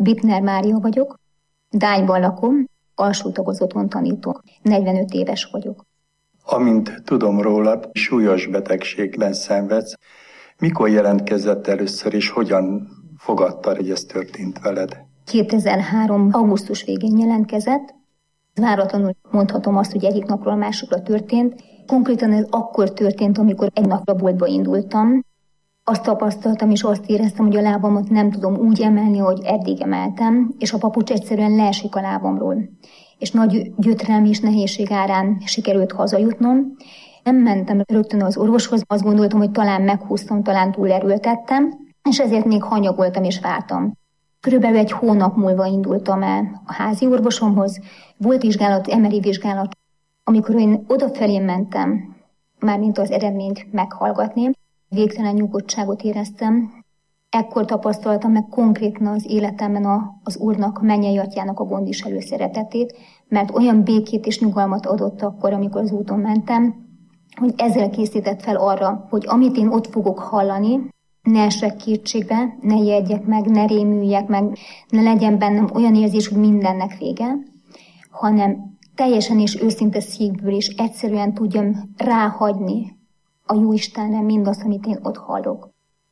Bittner Mária vagyok, Dályban lakom, alsó tagozaton tanítok, 45 éves vagyok. Amint tudom rólad, súlyos betegségben szenvedsz. Mikor jelentkezett először, és hogyan fogadtad, hogy ez történt veled? 2003. augusztus végén jelentkezett. Váratlanul mondhatom azt, hogy egyik napról a másikra történt. Konkrétan ez akkor történt, amikor egy napra boltba indultam. Azt tapasztaltam és azt éreztem, hogy a lábamat nem tudom úgy emelni, ahogy eddig emeltem, és a papucs egyszerűen leesik a lábamról. És nagy gyötrelmi és nehézség árán sikerült hazajutnom. Nem mentem rögtön az orvoshoz, azt gondoltam, hogy talán meghúztam, talán túlerőltettem, és ezért még hanyagoltam és vártam. Körülbelül egy hónap múlva indultam el a házi orvosomhoz. Volt vizsgálat, MRI vizsgálat. Amikor én odafelé mentem, mármint az eredményt meghallgatni, végtelen nyugodtságot éreztem. Ekkor tapasztaltam meg konkrétan az életemben az Úrnak, a mennyei atyának a gondviselő szeretetét, mert olyan békét és nyugalmat adott akkor, amikor az úton mentem, hogy ezzel készített fel arra, hogy amit én ott fogok hallani, ne essek kétségbe, ne ijedjek meg, ne rémüljek meg, ne legyen bennem olyan érzés, hogy mindennek vége, hanem teljesen és őszinte szívből is egyszerűen tudjam ráhagyni a Jóistenre mindazt, amit én ott hallok.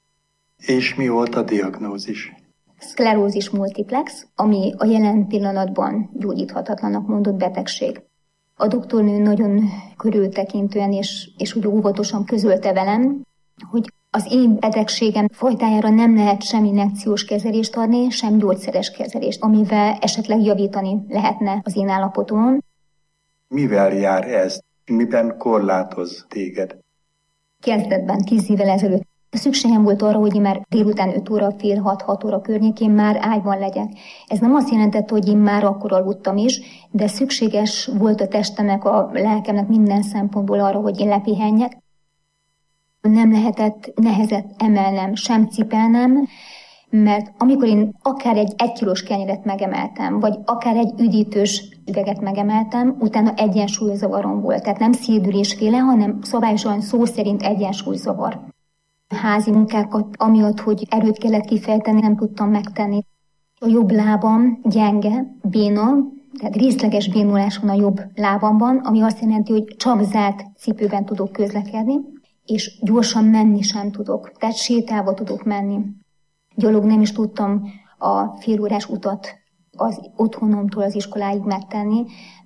És mi volt a diagnózis? Szklerózis multiplex, ami a jelen pillanatban gyógyíthatatlanak mondott betegség. A doktornő nagyon körültekintően és úgy óvatosan közölte velem, hogy az én betegségem fajtájára nem lehet sem injekciós kezelést adni, sem gyógyszeres kezelést, amivel esetleg javítani lehetne az én állapotomon. Mivel jár ez? Miben korlátoz téged? Kezdetben 10 évvel ezelőtt szükségem volt arra, hogy én már délután 5 óra, fél 6 óra környékén már ágyban legyek. Ez nem azt jelentette, hogy én már akkor aludtam is, de szükséges volt a testemnek, a lelkemnek minden szempontból arra, hogy én lepihenjek. Nem lehetett nehezet emelnem, sem cipelnem, mert amikor én akár egy 1 kilós kenyeret megemeltem, vagy akár egy üdítős üveget megemeltem, utána egyensúlyzavarom volt. Tehát nem szédülésféle, hanem szabályosan szó szerint egyensúlyzavar. Házi munkákat, amiatt, hogy erőt kellett kifejteni, nem tudtam megtenni. A jobb lábam gyenge, béna, tehát részleges bénulás van a jobb lábamban, ami azt jelenti, hogy csak zárt cipőben tudok közlekedni, és gyorsan menni sem tudok, tehát sétálva tudok menni. Gyalog nem is tudtam a félórás utat az otthonomtól az iskoláig megtenni.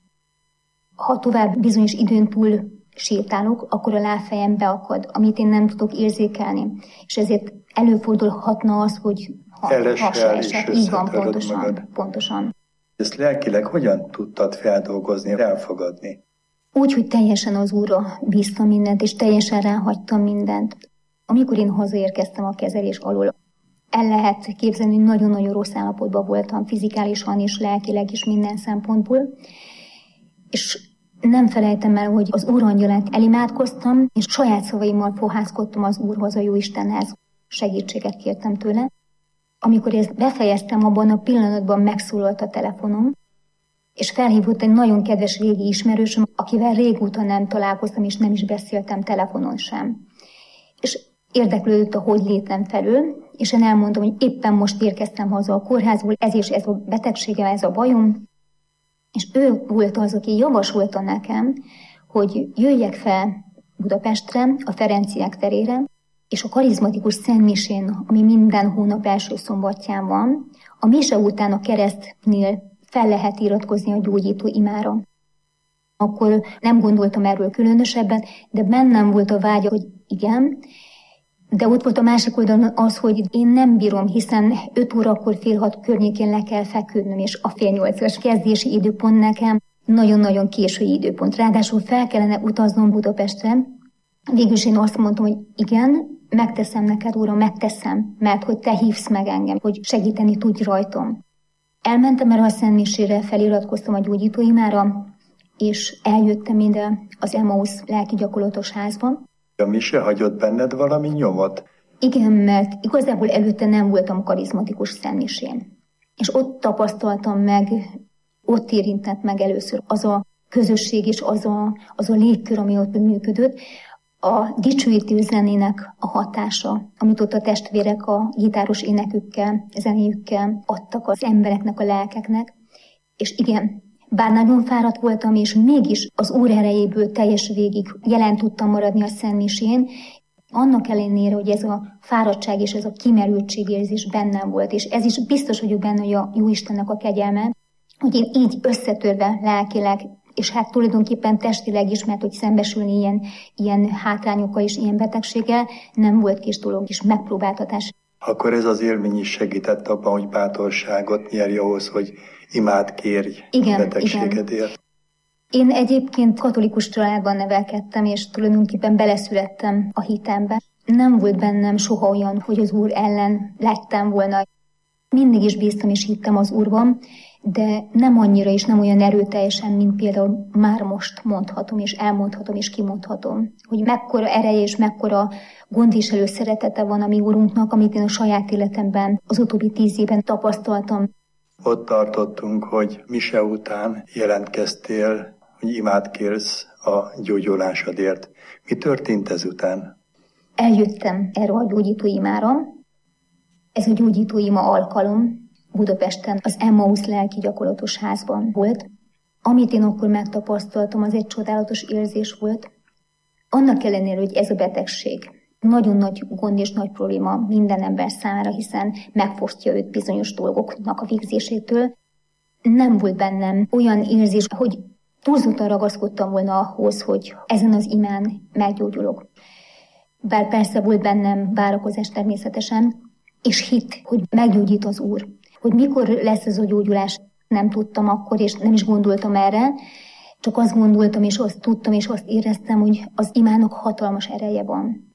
Ha tovább bizonyos időn túl sétálok, akkor a lábfejem beakad, amit én nem tudok érzékelni. És ezért előfordulhatna az, hogy hasraesek. Így van, pontosan. Ezt lelkileg hogyan tudtad feldolgozni, elfogadni? Úgy, hogy teljesen az Úrra bíztam mindent, és teljesen ráhagytam mindent. Amikor én hazaérkeztem a kezelés alól, el lehet képzelni, hogy nagyon-nagyon rossz állapotban voltam, fizikálisan is, lelkileg is, minden szempontból. És nem felejtem el, hogy az Úr angyalát elimádkoztam, és saját szavaimmal fohászkodtam az Úrhoz, a Jóistenhez. Segítséget kértem tőle. Amikor ezt befejeztem, abban a pillanatban megszólalt a telefonom, és felhívott egy nagyon kedves régi ismerősöm, akivel régóta nem találkoztam, és nem is beszéltem telefonon sem. És érdeklődött a hogylétem felől, és én elmondom, hogy éppen most érkeztem haza a kórházból, ez és ez a betegségem, ez a bajom. És ő volt az, aki javasolta nekem, hogy jöjjek fel Budapestre, a Ferenciek terére, és a karizmatikus szentmisén, ami minden hónap első szombatján van, a mise után a keresztnél fel lehet iratkozni a gyógyító imára. Akkor nem gondoltam erről különösebben, de bennem volt a vágya, hogy igen, de ott volt a másik oldalon az, hogy én nem bírom, hiszen 5 órakor fél 6 környékén le kell feküdnöm, és a fél 8-as kezdési időpont nekem nagyon-nagyon késői időpont. Ráadásul fel kellene utaznom Budapestre. Végülis én azt mondtam, hogy igen, megteszem neked, Uram, megteszem, mert hogy te hívsz meg engem, hogy segíteni tudj rajtam. Elmentem erre a szentmisére, feliratkoztam a gyógyítóimára, és eljöttem ide az Emmaus lelki gyakorlatos házba. A mise hagyott benned valami nyomot? Igen, mert igazából előtte nem voltam karizmatikus szentmisén. És ott tapasztaltam meg, ott érintett meg először az a közösség és az a légkör, ami ott működött, A dicsőítő zenének a hatása, amit ott a testvérek a gitáros énekükkel, zenéjükkel adtak az embereknek, a lelkeknek. És igen, bár nagyon fáradt voltam, és mégis az Úr erejéből teljes végig jelen tudtam maradni a szentmisén, annak ellenére, hogy ez a fáradtság és ez a kimerültségérzés bennem volt, és ez is biztos vagyok benne, hogy a Jóistennek a kegyelme, hogy én így összetörve lelkileg, és hát tulajdonképpen testileg is, mert hogy szembesülni ilyen hátrányokkal és ilyen betegséggel nem volt kis dolog, és megpróbáltatás. Akkor ez az élmény is segített abban, hogy bátorságot nyerj ahhoz, hogy kérj betegségedért. Igen. Én egyébként katolikus családban nevelkedtem, és tulajdonképpen beleszülettem a hitembe. Nem volt bennem soha olyan, hogy az Úr ellen lettem volna. Mindig is bíztam és hittem az Úrban, de nem annyira és nem olyan erőteljesen, mint például már most mondhatom, és elmondhatom, és kimondhatom, hogy mekkora ereje és mekkora gondviselő szeretete van a mi Úrunknak, amit én a saját életemben az utóbbi 10 évben tapasztaltam. Ott tartottunk, hogy mise után jelentkeztél, hogy imádkérsz a gyógyulásodért. Mi történt ezután? Eljöttem erre a gyógyítóimára. Ez a gyógyítóima alkalom Budapesten az Emmaus lelki gyakorlatos házban volt. Amit én akkor megtapasztaltam, az egy csodálatos érzés volt. Annak ellenére, hogy ez a betegség nagyon nagy gond és nagy probléma minden ember számára, hiszen megfosztja őt bizonyos dolgoknak a végzésétől, nem volt bennem olyan érzés, hogy túlzottan ragaszkodtam volna ahhoz, hogy ezen az imán meggyógyulok. Bár persze volt bennem várakozás természetesen, és hit, hogy meggyógyít az Úr. Hogy mikor lesz ez a gyógyulás, nem tudtam akkor, és nem is gondoltam erre, csak azt gondoltam, és azt tudtam, és azt éreztem, hogy az imának hatalmas ereje van.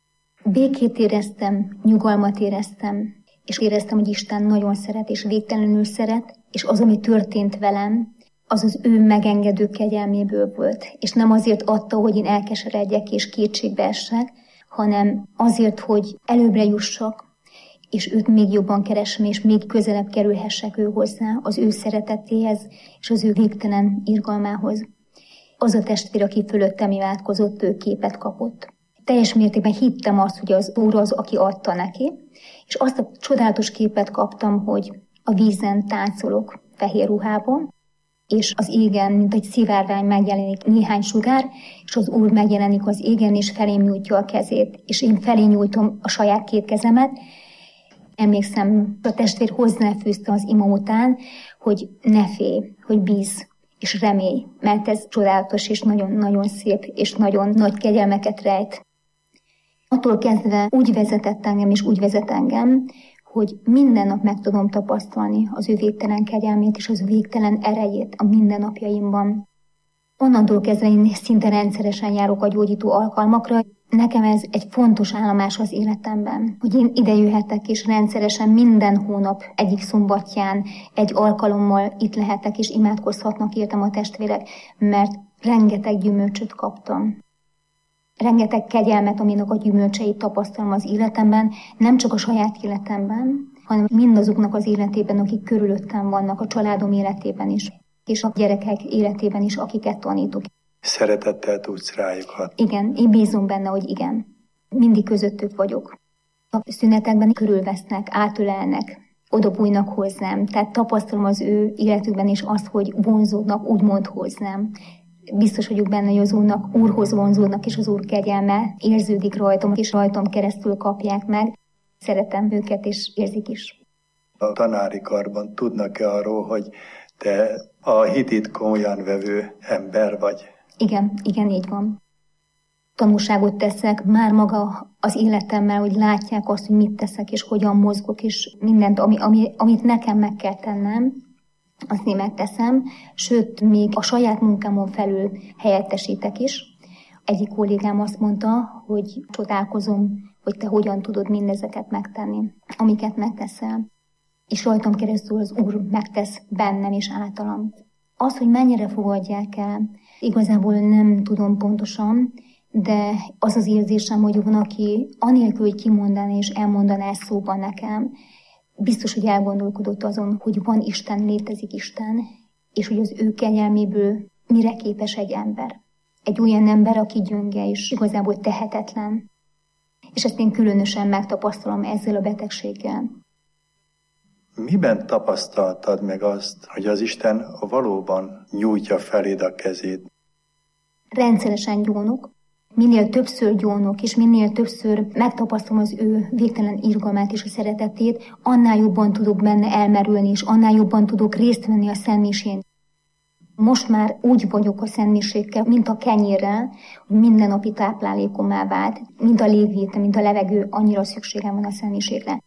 Békét éreztem, nyugalmat éreztem, és éreztem, hogy Isten nagyon szeret, és végtelenül szeret, és az, ami történt velem, az az ő megengedő kegyelméből volt. És nem azért adta, hogy én elkeseredjek és kétségbe essek, hanem azért, hogy előbbre jussak, és őt még jobban keresem, és még közelebb kerülhessek ő hozzá, az ő szeretetéhez, és az ő végtelen irgalmához. Az a testvér, aki fölöttem imádkozott, ő képet kapott. Teljes mértékben hittem azt, hogy az Úr az, aki adta neki, és azt a csodálatos képet kaptam, hogy a vízen táncolok fehér ruhában, és az égen, mint egy szivárvány megjelenik néhány sugár, és az Úr megjelenik az égen, és felém nyújtja a kezét, és én felé nyújtom a saját 2 kezemet. Emlékszem, a testvér hozzáfűzte az ima után, hogy ne félj, hogy bízz, és remélj, mert ez csodálatos, és nagyon-nagyon szép, és nagyon nagy kegyelmeket rejt. Attól kezdve úgy vezetett engem, és úgy vezet engem, hogy minden nap meg tudom tapasztalni az ő végtelen kegyelmét, és az ő végtelen erejét a mindennapjaimban. Onnantól kezdve én szinte rendszeresen járok a gyógyító alkalmakra. Nekem ez egy fontos állomás az életemben, hogy én ide jöhetek, és rendszeresen minden hónap egyik szombatján egy alkalommal itt lehetek, és imádkozhatnak értem a testvérek, mert rengeteg gyümölcsöt kaptam. Rengeteg kegyelmet, aminek a gyümölcseit tapasztalom az életemben, nem csak a saját életemben, hanem mindazoknak az életében, akik körülöttem vannak, a családom életében is, és a gyerekek életében is, akiket tanítok. Szeretettel tudsz rájuk hatni. Igen, én bízom benne, hogy igen. Mindig közöttük vagyok. A szünetekben körülvesznek, átölelnek, odabújnak hozzám. Tehát tapasztalom az ő életükben is azt, hogy vonzódnak úgymond hozzám. Biztos vagyok benne, hogy az Úrhoz vonzódnak, és az Úr kegyelme érződik rajtam, és rajtam keresztül kapják meg. Szeretem őket, és érzik is. A tanári karban tudnak-e arról, hogy te a hitét komolyan vevő ember vagy? Igen, így van. Tanúságot teszek már maga az életemmel, hogy látják azt, hogy mit teszek, és hogyan mozgok, és mindent, amit nekem meg kell tennem, azt én megteszem. Sőt, még a saját munkámon felül helyettesítek is. Egyik kollégám azt mondta, hogy csodálkozom, hogy te hogyan tudod mindezeket megtenni, amiket megteszel. És rajtam keresztül az Úr megtesz bennem és általam. Az, hogy mennyire fogadják el, igazából nem tudom pontosan, de az az érzésem, hogy van, aki anélkül, hogy kimondaná és elmondaná szóban nekem, biztos, hogy elgondolkodott azon, hogy van Isten, létezik Isten, és hogy az ő kegyelméből mire képes egy ember. Egy olyan ember, aki gyönge és igazából tehetetlen. És ezt én különösen megtapasztalom ezzel a betegséggel. Miben tapasztaltad meg azt, hogy az Isten valóban nyújtja feléd a kezét? Rendszeresen gyónok. Minél többször gyónok, és minél többször megtapasztalom az ő végtelen irgalmát és a szeretetét, annál jobban tudok benne elmerülni, és annál jobban tudok részt venni a szentmisén. Most már úgy vagyok a szentmisékkel, mint a kenyérrel, hogy mindennapi táplálékommá vált, mint a légvétel, mint a levegő, annyira szükségem van a szentmisékre.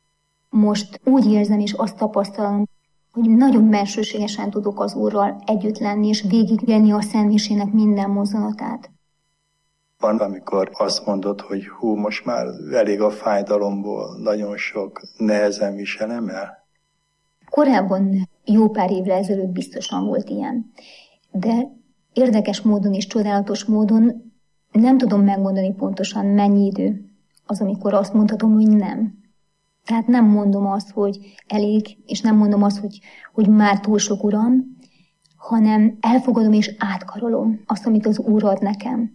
Most úgy érzem és azt tapasztalom, hogy nagyon bensőségesen tudok az Úrral együtt lenni, és végigvenni a szentmisének minden mozzanatát. Van, amikor azt mondod, hogy most már elég a fájdalomból, nagyon sok nehezen viselem el? Korábban jó pár évre ezelőtt biztosan volt ilyen. De érdekes módon és csodálatos módon nem tudom megmondani pontosan, mennyi idő az, amikor azt mondhatom, hogy nem. Tehát nem mondom azt, hogy elég, és nem mondom azt, hogy már túl sok, Uram, hanem elfogadom és átkarolom azt, amit az Úr ad nekem.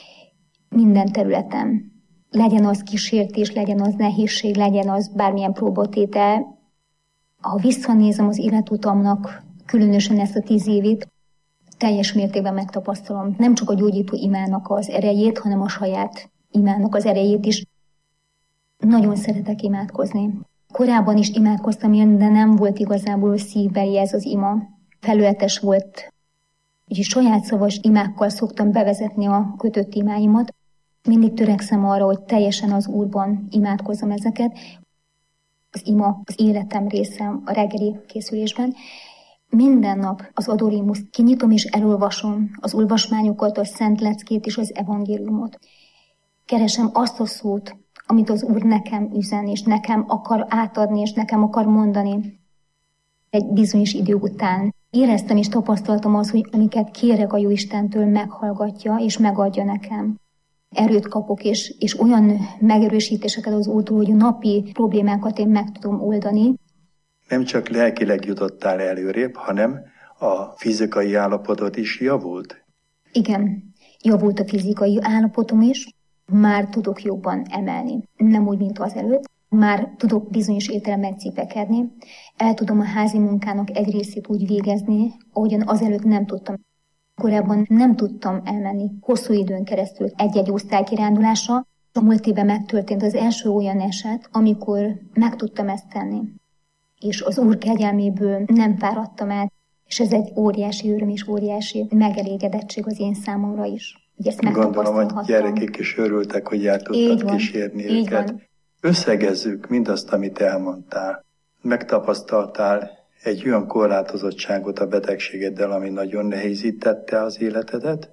Minden területen. Legyen az kísértés, legyen az nehézség, legyen az bármilyen próbatétel. Ha visszanézem az életutamnak, különösen ezt a 10 évét, teljes mértékben megtapasztalom nem csak a gyógyító imának az erejét, hanem a saját imának az erejét is. Nagyon szeretek imádkozni. Korábban is imádkoztam ilyen, de nem volt igazából szívbeli ez az ima. Felületes volt. Úgyhogy saját szavas imákkal szoktam bevezetni a kötött imáimat. Mindig törekszem arra, hogy teljesen az Úrban imádkozzam ezeket. Az ima az életem része a reggeli készülésben. Minden nap az adorémuszt kinyitom és elolvasom az olvasmányokat, a Szent Leckét és az evangéliumot. Keresem azt a szót, amit az Úr nekem üzen, és nekem akar átadni, és nekem akar mondani. Egy bizonyos idő után éreztem és tapasztaltam azt, hogy amiket kérek a Jóistentől, meghallgatja és megadja nekem. Erőt kapok, és olyan megerősítéseket az Úrtól, hogy a napi problémákat én meg tudom oldani. Nem csak lelkileg jutottál előrébb, hanem a fizikai állapotod is javult? Igen, javult a fizikai állapotom is. Már tudok jobban emelni. Nem úgy, mint azelőtt. Már tudok bizonyos értelemben cipekedni. El tudom a házi munkának egy részét úgy végezni, ahogyan azelőtt nem tudtam. Korábban nem tudtam elmenni hosszú időn keresztül egy-egy osztálykirándulásra. A múlt évben megtörtént az első olyan eset, amikor meg tudtam ezt tenni. És az Úr kegyelméből nem fáradtam el, és ez egy óriási öröm és óriási megelégedettség az én számomra is. Gondolom, hogy gyerekek is örültek, hogy el tudtad kísérni őket. Van. Összegezzük mindazt, amit elmondtál. Megtapasztaltál egy olyan korlátozottságot a betegségeddel, ami nagyon nehézítette az életedet,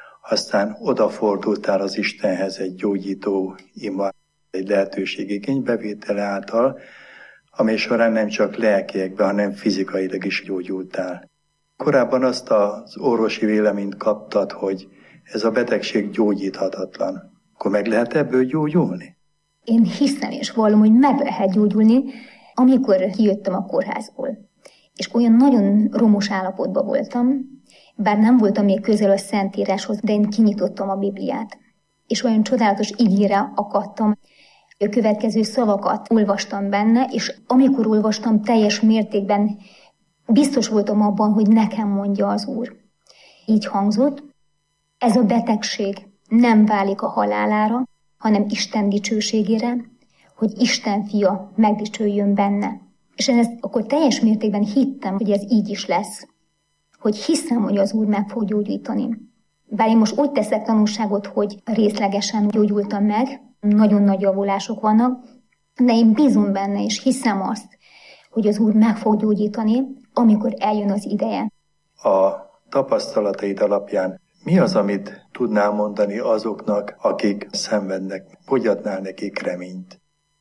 aztán odafordultál az Istenhez egy gyógyító ima, egy lehetőség igénybevétele által, amely során nem csak lelkiekben, hanem fizikailag is gyógyultál. Korábban azt az orvosi véleményt kaptad, hogy ez a betegség gyógyíthatatlan. Akkor meg lehet ebből gyógyulni? Én hiszem és vallom, hogy meg lehet gyógyulni, amikor kijöttem a kórházból. És olyan nagyon romos állapotban voltam, bár nem voltam még közel a Szentíráshoz, de én kinyitottam a Bibliát. És olyan csodálatos igére akadtam. A következő szavakat olvastam benne, és amikor olvastam, teljes mértékben biztos voltam abban, hogy nekem mondja az Úr. Így hangzott: ez a betegség nem válik a halálára, hanem Isten dicsőségére, hogy Isten fia megdicsőjön benne. És én ezt akkor teljes mértékben hittem, hogy ez így is lesz. Hogy hiszem, hogy az Úr meg fog gyógyítani. Bár én most úgy teszek tanulságot, hogy részlegesen gyógyultam meg, nagyon nagy javulások vannak, de én bízom benne, és hiszem azt, hogy az Úr meg fog gyógyítani, amikor eljön az ideje. A tapasztalataid alapján mi az, amit tudnál mondani azoknak, akik szenvednek? Hogy adnál nekik reményt?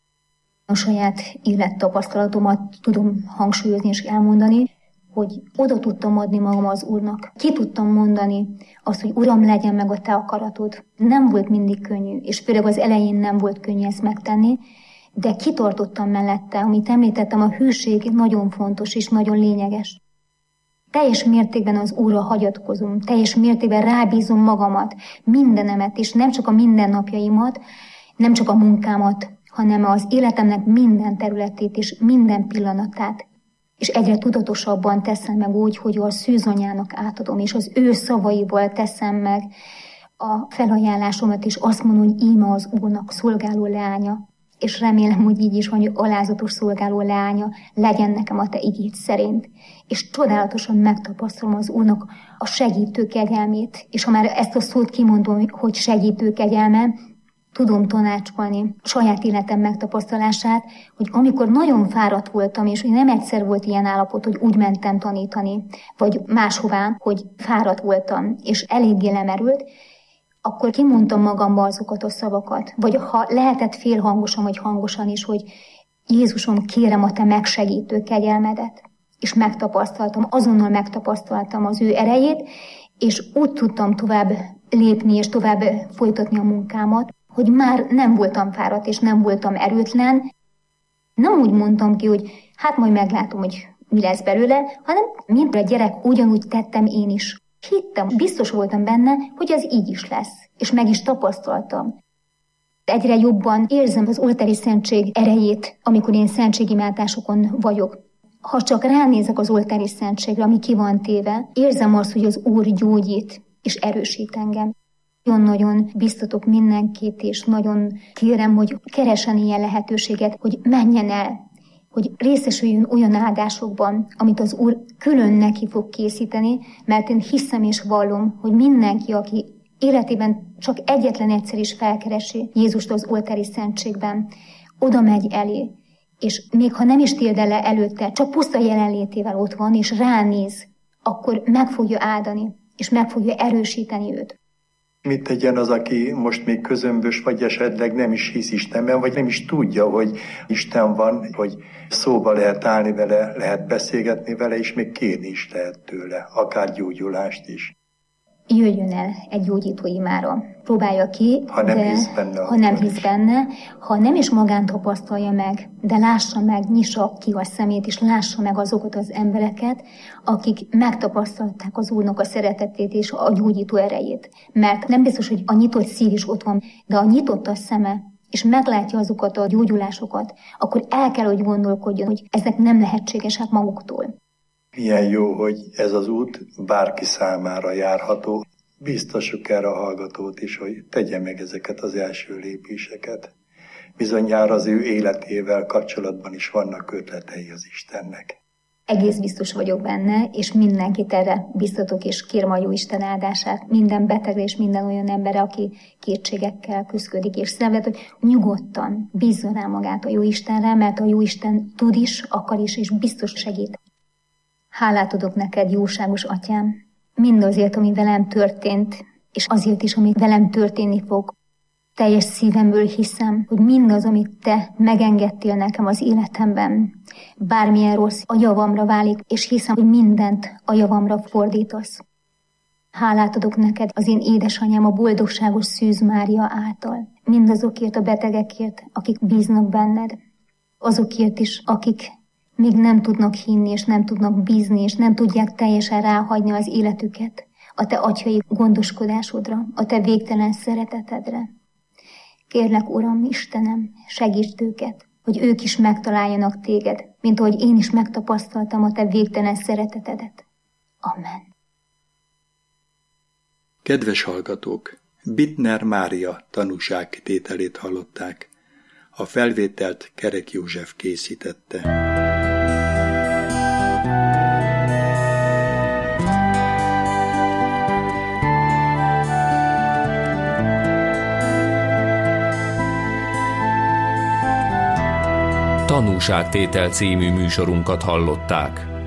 A saját élettapasztalatomat tudom hangsúlyozni és elmondani, hogy oda tudtam adni magam az Úrnak. Ki tudtam mondani azt, hogy Uram, legyen meg a te akaratod. Nem volt mindig könnyű, és főleg az elején nem volt könnyű ezt megtenni, de kitartottam mellette, amit említettem, a hűség nagyon fontos és nagyon lényeges. teljes mértékben az Úrra hagyatkozom, teljes mértékben rábízom magamat, mindenemet, és nem csak a mindennapjaimat, nem csak a munkámat, hanem az életemnek minden területét és minden pillanatát. És egyre tudatosabban teszem meg úgy, hogy a szűzanyának átadom, és az ő szavaival teszem meg a felajánlásomat, és azt mondom, hogy íme az Úrnak szolgáló leánya. És remélem, hogy így is van, hogy alázatos szolgáló leánya legyen nekem a te igéd szerint. És csodálatosan megtapasztalom az Úrnak a segítő kegyelmét. És ha már ezt a szót kimondom, hogy segítő kegyelme, tudom tanácsolni saját életem megtapasztalását, hogy amikor nagyon fáradt voltam, és hogy nem egyszer volt ilyen állapot, hogy úgy mentem tanítani, vagy máshová, hogy fáradt voltam, és eléggé lemerült, akkor kimondtam magamba azokat a szavakat. Vagy ha lehetett félhangosan, vagy hangosan is, hogy Jézusom, kérem a te megsegítő kegyelmedet. És megtapasztaltam, azonnal megtapasztaltam az ő erejét, és úgy tudtam tovább lépni, és tovább folytatni a munkámat, hogy már nem voltam fáradt, és nem voltam erőtlen. Nem úgy mondtam ki, hogy hát majd meglátom, hogy mi lesz belőle, hanem mint a gyerek ugyanúgy tettem én is. Hittem, biztos voltam benne, hogy ez így is lesz, és meg is tapasztaltam. Egyre jobban érzem az oltári szentség erejét, amikor én szentségimádásokon vagyok. Ha csak ránézek az oltári szentségre, ami ki van téve, érzem azt, hogy az Úr gyógyít és erősít engem. Nagyon-nagyon biztatok mindenkit, és nagyon kérem, hogy keressen ilyen lehetőséget, hogy menjen el, hogy részesüljön olyan áldásokban, amit az Úr külön neki fog készíteni, mert én hiszem és vallom, hogy mindenki, aki életében csak egyetlen egyszer is felkeresi Jézust az oltári szentségben, oda megy elé, és még ha nem is tér le előtte, csak puszta jelenlétével ott van, és ránéz, akkor meg fogja áldani, és meg fogja erősíteni őt. Mit tegyen az, aki most még közömbös, vagy esetleg nem is hisz Istenben, vagy nem is tudja, hogy Isten van, hogy szóba lehet állni vele, lehet beszélgetni vele, és még kérni is lehet tőle, akár gyógyulást is. Jöjjön el egy gyógyító imára. Próbálja ki, ha nem hisz benne. Ha nem is magán tapasztalja meg, de lássa meg, nyissa ki a szemét, és lássa meg azokat az embereket, akik megtapasztalták az Úrnak a szeretetét és a gyógyító erejét. Mert nem biztos, hogy a nyitott szív is ott van, de a nyitott a szeme, és meglátja azokat a gyógyulásokat, akkor el kell, hogy gondolkodjon, hogy ezek nem lehetségesek maguktól. Milyen jó, hogy ez az út bárki számára járható. Biztosuk erre a hallgatót is, hogy tegye meg ezeket az első lépéseket. Bizonyára az ő életével kapcsolatban is vannak ötletei az Istennek. Egész biztos vagyok benne, és mindenkit erre biztatok, és kérem a Jóisten áldását. Minden betegre és minden olyan emberre, aki kétségekkel küszködik és szenved, hogy nyugodtan bízzon rá magát a Jóistenre, mert a Jóisten tud is, akar is, és biztos segít. Hálát adok neked, jóságos atyám, mindazért, ami velem történt, és azért is, ami velem történni fog. Teljes szívemből hiszem, hogy mindaz, amit te megengedtél nekem az életemben, bármilyen rossz a javamra válik, és hiszem, hogy mindent a javamra fordítasz. Hálát adok neked az én édesanyám, a boldogságos Szűz Mária által, mindazokért a betegekért, akik bíznak benned, azokért is, akik még nem tudnak hinni, és nem tudnak bízni, és nem tudják teljesen ráhagyni az életüket a te atyai gondoskodásodra, a te végtelen szeretetedre. Kérlek, Uram, Istenem, segítsd őket, hogy ők is megtaláljanak téged, mint ahogy én is megtapasztaltam a te végtelen szeretetedet. Amen. Kedves hallgatók! Bittner Mária tanúságtételét hallották. A felvételt Kerek József készítette. Tanúságtétel című műsorunkat hallották.